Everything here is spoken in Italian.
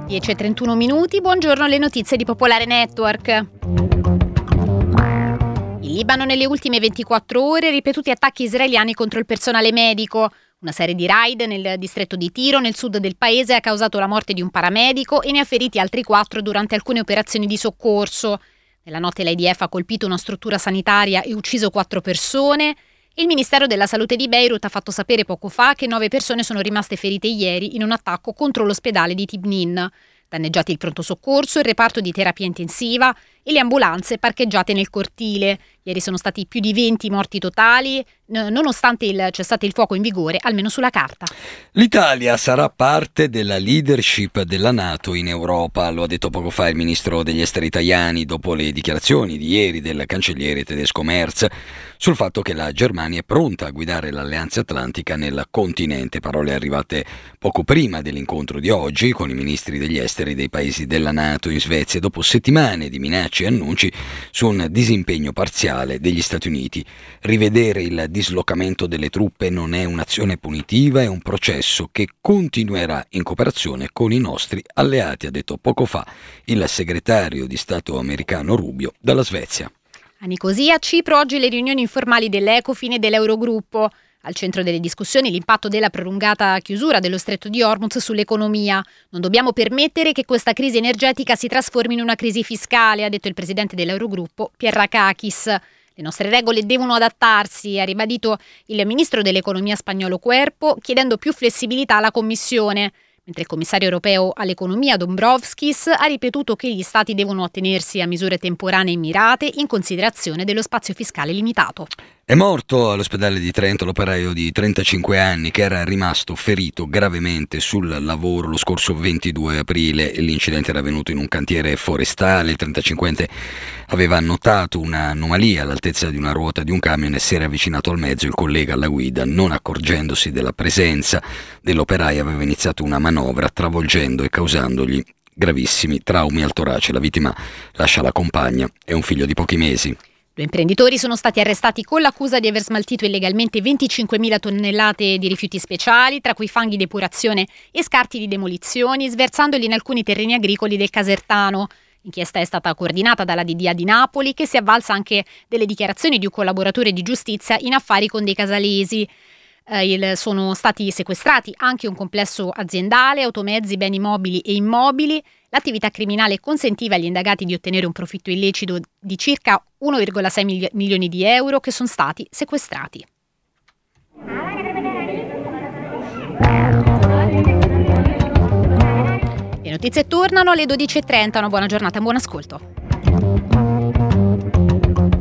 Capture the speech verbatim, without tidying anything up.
dieci e trentuno minuti, buongiorno, le notizie di Popolare Network. In Libano nelle ultime ventiquattro ore ripetuti attacchi israeliani contro il personale medico. Una serie di raid nel distretto di Tiro, nel sud del paese, ha causato la morte di un paramedico e ne ha feriti altri quattro durante alcune operazioni di soccorso. Nella notte l'I D F ha colpito una struttura sanitaria e ucciso quattro persone. Il Ministero della Salute di Beirut ha fatto sapere poco fa che nove persone sono rimaste ferite ieri in un attacco contro l'ospedale di Tibnin. Danneggiati il pronto soccorso, il reparto di terapia intensiva e le ambulanze parcheggiate nel cortile. Ieri sono stati più di venti morti totali, nonostante il cessate il fuoco in vigore, almeno sulla carta. L'Italia sarà parte della leadership della NATO in Europa, lo ha detto poco fa il ministro degli esteri Tajani dopo le dichiarazioni di ieri del cancelliere tedesco Merz sul fatto che la Germania è pronta a guidare l'Alleanza Atlantica nel continente. Parole arrivate poco prima dell'incontro di oggi con i ministri degli esteri dei paesi della NATO in Svezia, dopo settimane di minacce e annunci su un disimpegno parziale degli Stati Uniti. Rivedere il dislocamento delle truppe non è un'azione punitiva, è un processo che continuerà in cooperazione con i nostri alleati, ha detto poco fa il segretario di Stato americano Rubio dalla Svezia. A Nicosia, a Cipro, oggi le riunioni informali dell'Ecofin e dell'Eurogruppo. Al centro delle discussioni l'impatto della prolungata chiusura dello stretto di Hormuz sull'economia. Non dobbiamo permettere che questa crisi energetica si trasformi in una crisi fiscale, ha detto il presidente dell'Eurogruppo Pierrakakis. Le nostre regole devono adattarsi, ha ribadito il ministro dell'economia spagnolo Querpo, chiedendo più flessibilità alla Commissione. Mentre il commissario europeo all'economia Dombrovskis ha ripetuto che gli stati devono attenersi a misure temporanee mirate in considerazione dello spazio fiscale limitato. È morto all'ospedale di Trento l'operaio di trentacinque anni che era rimasto ferito gravemente sul lavoro lo scorso ventidue aprile. L'incidente era avvenuto in un cantiere forestale. Il trentacinquenne aveva notato un'anomalia all'altezza di una ruota di un camion e si era avvicinato al mezzo. Il collega alla guida, non accorgendosi della presenza dell'operaio, aveva iniziato una manovra travolgendo e causandogli gravissimi traumi al torace. La vittima lascia la compagna e un figlio di pochi mesi. Due imprenditori sono stati arrestati con l'accusa di aver smaltito illegalmente venticinquemila tonnellate di rifiuti speciali, tra cui fanghi di depurazione e scarti di demolizioni, sversandoli in alcuni terreni agricoli del Casertano. L'inchiesta è stata coordinata dalla D D A di Napoli, che si è avvalsa anche delle dichiarazioni di un collaboratore di giustizia in affari con dei casalesi. Eh, il, sono stati sequestrati anche un complesso aziendale, automezzi, beni mobili e immobili. L'attività criminale consentiva agli indagati di ottenere un profitto illecito di circa uno virgola sei milioni di euro che sono stati sequestrati. Le notizie tornano alle dodici e trenta. Una buona giornata e buon ascolto.